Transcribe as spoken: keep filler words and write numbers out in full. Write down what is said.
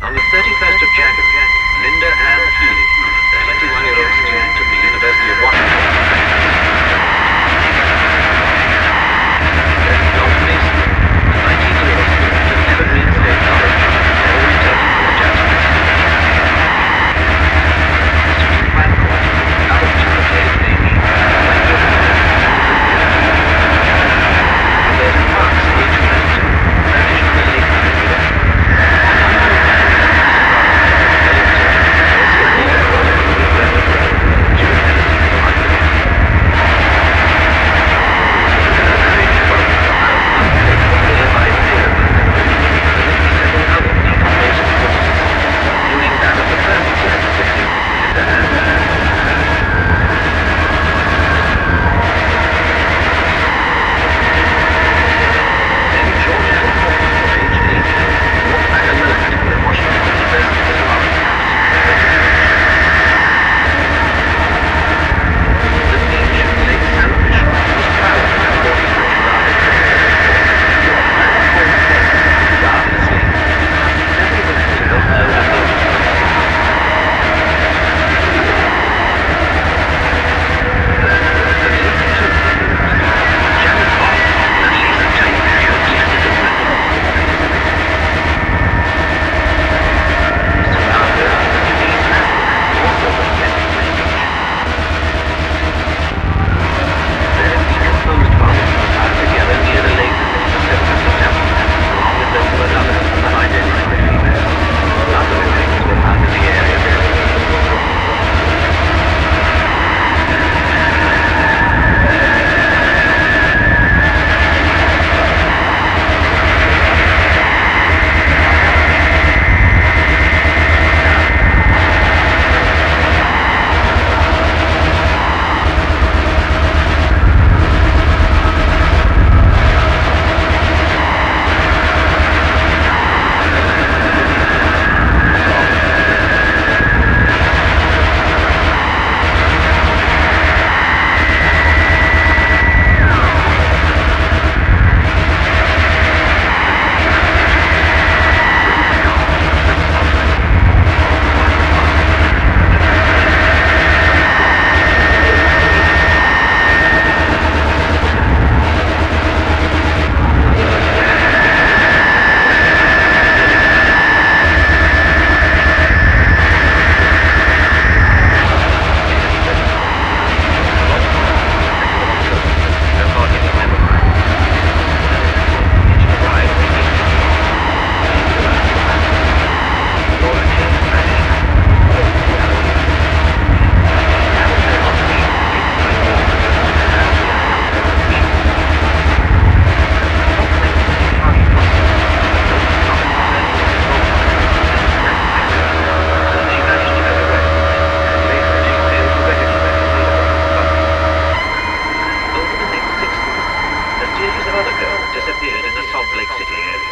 On the thirty-first of January, Linda Ann Healy, a twenty-one-year-old student at the University of Washington, John Mason, a nineteen-year-old student at Evergreen State College, all returning from adjustment. Susan Blackwell, another student at H. Roberta Parks, age twenty-two, vanished from the lake area. Disappeared in the Salt Lake City area.